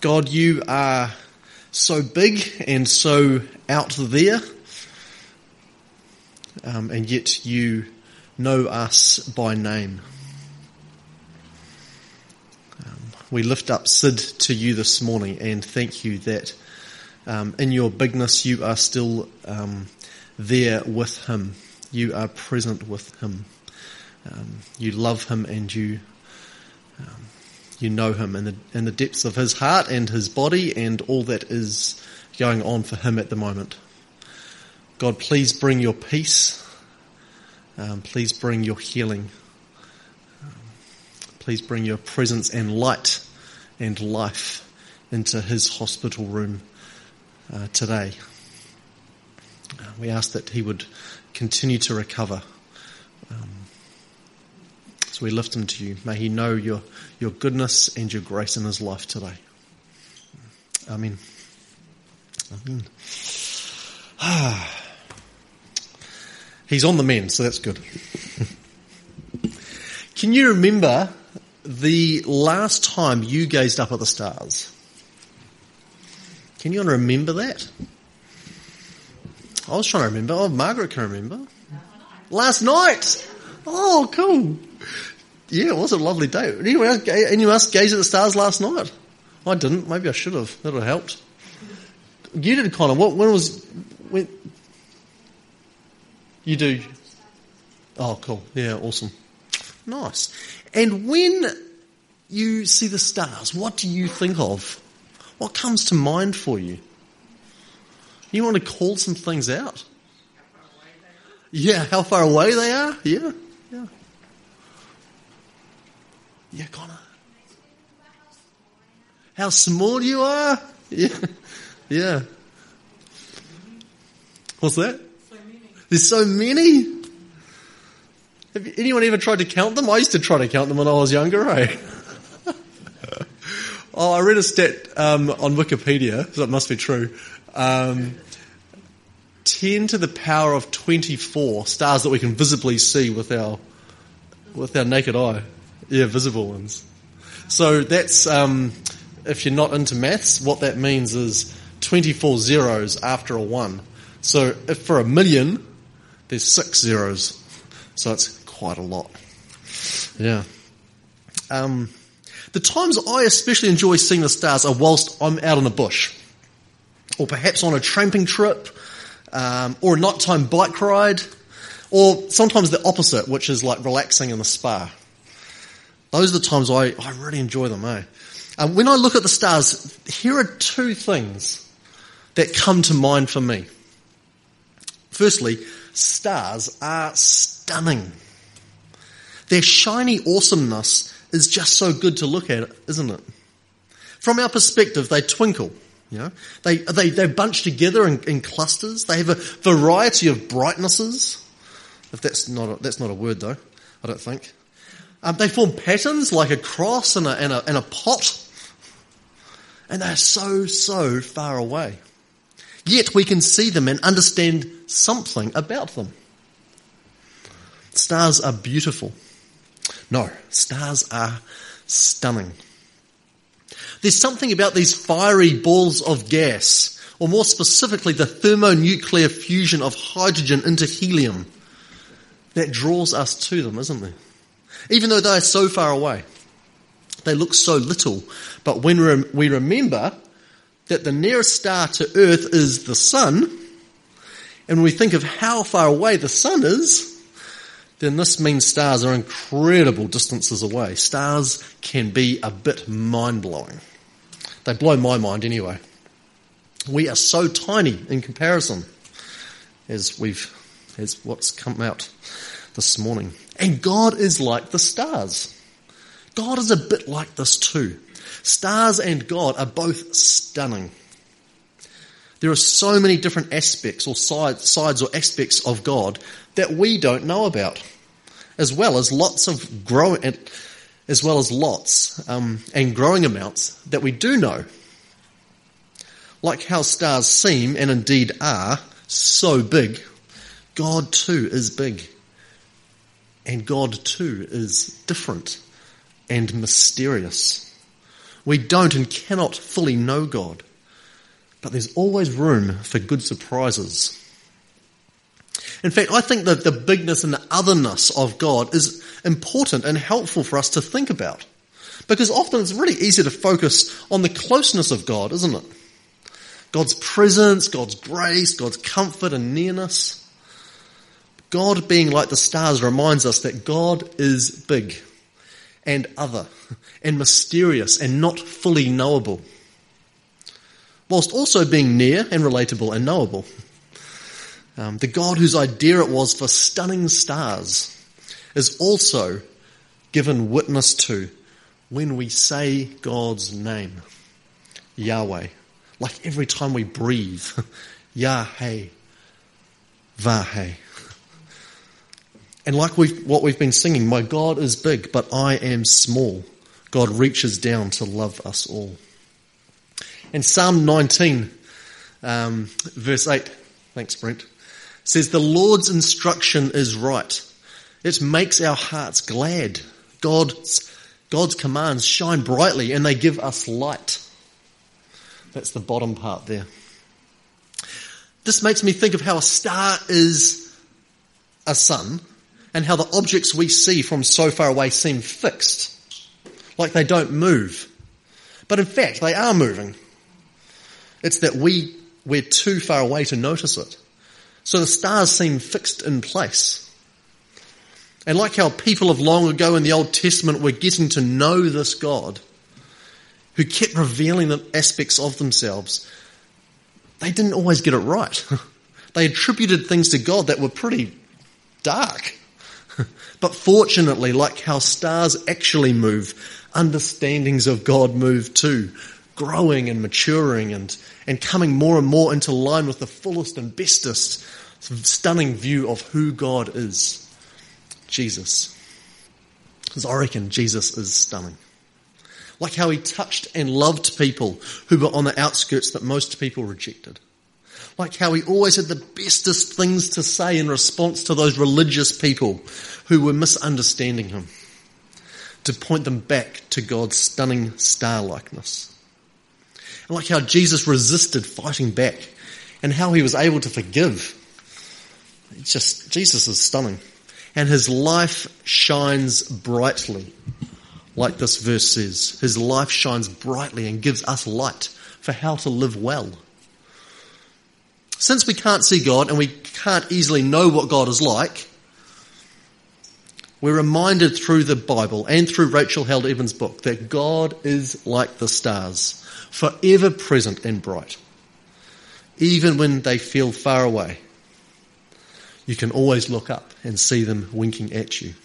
God, you are so big and so out there, and yet you know us by name. We lift up Sid to you this morning and thank you that in your bigness you are still there with him. You are present with him. You love him and you know him in the depths of his heart and his body and all that is going on for him at the moment. God, please bring your peace. Please bring your healing. Please bring your presence and light and life into his hospital room today. We ask that he would continue to recover. So we lift him to you. May he know your goodness and your grace in his life today. Amen. Amen. He's on the mend, so that's good. Can you remember the last time you gazed up at the stars? Can you remember that? I was trying to remember. Oh, Margaret can remember. Last night. Oh, cool. Yeah, it was a lovely day. Anyone else gaze at the stars last night? I didn't. Maybe I should have. That would have helped. You did, Connor. When you do? Oh, cool. Yeah, awesome. Nice. And when you see the stars, what do you think of? What comes to mind for you? You want to call some things out? Yeah, how far away they are? Yeah. Yeah, Connor. How small you are? Yeah. What's that? So many. There's so many? Have anyone ever tried to count them? I used to try to count them when I was younger, eh? Oh, I read a stat on Wikipedia, so it must be true. 10 to the power of 24 stars that we can visibly see with our naked eye. Yeah, visible ones. So that's, if you're not into maths, what that means is 24 zeros after a 1. So if for 1 million, there's 6 zeros. So it's quite a lot. Yeah. The times I especially enjoy seeing the stars are whilst I'm out in the bush, or perhaps on a tramping trip, or a nighttime bike ride, or sometimes the opposite, which is like relaxing in the spa. Those are the times I really enjoy them, eh? When I look at the stars, here are 2 things that come to mind for me. Firstly, stars are stunning. Their shiny awesomeness is just so good to look at, isn't it? From our perspective, they twinkle. You know, they bunch together in clusters. They have a variety of brightnesses. If that's not a word though, I don't think. They form patterns like a cross and a pot, and they're so far away. Yet we can see them and understand something about them. Stars are beautiful. No, stars are stunning. There's something about these fiery balls of gas, or more specifically the thermonuclear fusion of hydrogen into helium, that draws us to them, isn't there? Even though they are so far away. They look so little. But when we remember that the nearest star to Earth is the sun, and we think of how far away the sun is, then this means stars are incredible distances away. Stars can be a bit mind-blowing. They blow my mind anyway. We are so tiny in comparison, as what's come out this morning. And God is like the stars. God is a bit like this too. Stars and God are both stunning. There are so many different aspects or sides or aspects of God that we don't know about, as well as lots and growing amounts that we do know. Like how stars seem, and indeed are, so big, God too is big. And God too is different and mysterious. We don't and cannot fully know God. But there's always room for good surprises. In fact, I think that the bigness and the otherness of God is important and helpful for us to think about. Because often it's really easy to focus on the closeness of God, isn't it? God's presence, God's grace, God's comfort and nearness. God being like the stars reminds us that God is big and other and mysterious and not fully knowable, whilst also being near and relatable and knowable. The God whose idea it was for stunning stars is also given witness to when we say God's name, Yahweh. Like every time we breathe, Yahweh, Vaheh. And like what we've been singing, my God is big, but I am small. God reaches down to love us all. And Psalm 19, verse 8, thanks Brent, says, the Lord's instruction is right. It makes our hearts glad. God's commands shine brightly and they give us light. That's the bottom part there. This makes me think of how a star is a sun and how the objects we see from so far away seem fixed, like they don't move. But in fact, they are moving. It's that we're too far away to notice it. So the stars seem fixed in place. And like how people of long ago in the Old Testament were getting to know this God, who kept revealing the aspects of themselves, they didn't always get it right. They attributed things to God that were pretty dark. But fortunately, like how stars actually move, understandings of God move too, growing and maturing and coming more and more into line with the fullest and bestest stunning view of who God is. Jesus. Because I reckon Jesus is stunning. Like how he touched and loved people who were on the outskirts that most people rejected. Like how he always had the bestest things to say in response to those religious people who were misunderstanding him, to point them back to God's stunning star-likeness. And like how Jesus resisted fighting back and how he was able to forgive. Jesus is stunning. And his life shines brightly, like this verse says. His life shines brightly and gives us light for how to live well. Since we can't see God and we can't easily know what God is like, we're reminded through the Bible and through Rachel Held Evans' book that God is like the stars, forever present and bright. Even when they feel far away, you can always look up and see them winking at you.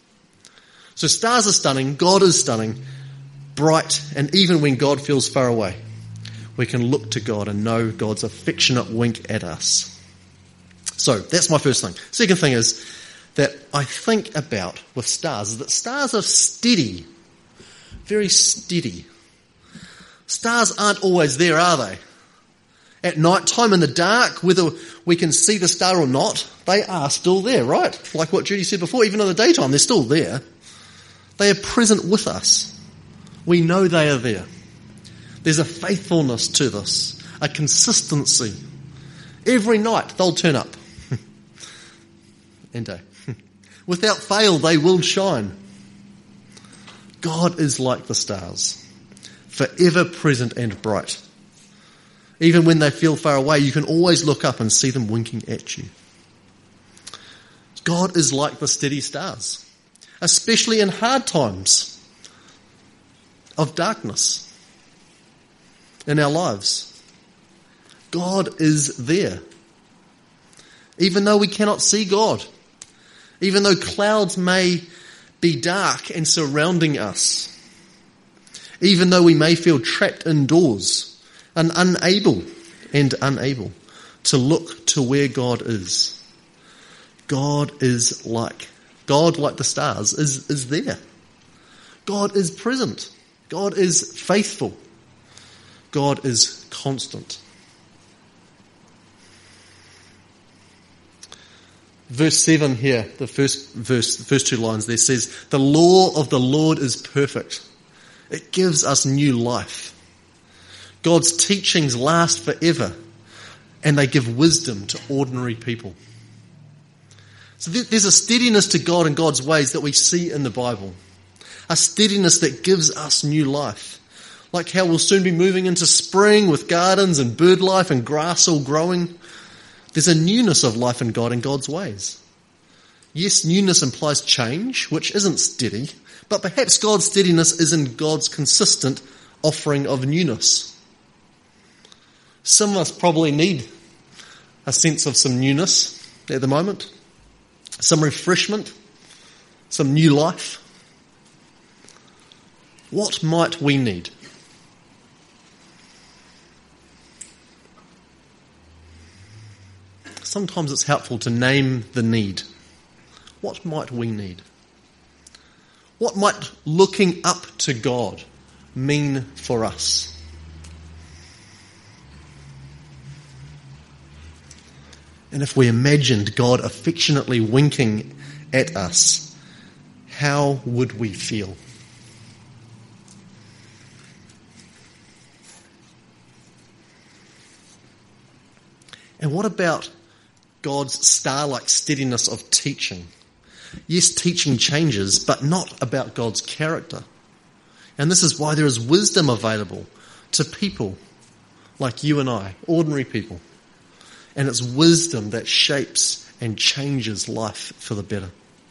So stars are stunning, God is stunning, bright, and even when God feels far away, we can look to God and know God's affectionate wink at us. So that's my first thing. Second thing is that I think about with stars is that stars are steady, very steady. Stars aren't always there, are they? At night time in the dark, whether we can see the star or not, they are still there, right? Like what Judy said before, even in the daytime, they're still there. They are present with us. We know they are there. There's a faithfulness to this, a consistency. Every night they'll turn up. And day. Without fail, they will shine. God is like the stars, forever present and bright. Even when they feel far away, you can always look up and see them winking at you. God is like the steady stars, especially in hard times of darkness in our lives. God is there. Even though we cannot see God, even though clouds may be dark and surrounding us, even though we may feel trapped indoors and unable to look to where God is. God like the stars, is there. God is present. God is faithful. God is constant. Verse 7 here, the first two lines there says, the law of the Lord is perfect, It gives us new life. God's teachings last forever, and they give wisdom to ordinary people. So there's a steadiness to God and God's ways that we see in the Bible. A steadiness that gives us new life. Like how we'll soon be moving into spring with gardens and bird life and grass all growing. There's a newness of life in God and God's ways. Yes, newness implies change, which isn't steady, but perhaps God's steadiness is in God's consistent offering of newness. Some of us probably need a sense of some newness at the moment, some refreshment, some new life. What might we need? Sometimes it's helpful to name the need. What might we need? What might looking up to God mean for us? And if we imagined God affectionately winking at us, how would we feel? And what about God's star-like steadiness of teaching? Yes, teaching changes, but not about God's character. And this is why there is wisdom available to people like you and I, ordinary people. And it's wisdom that shapes and changes life for the better.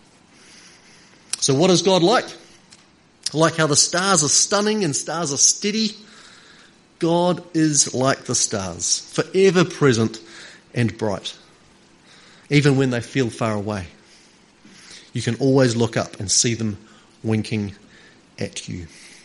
So what is God like? Like how the stars are stunning and stars are steady, God is like the stars, forever present and bright. Even when they feel far away, you can always look up and see them winking at you.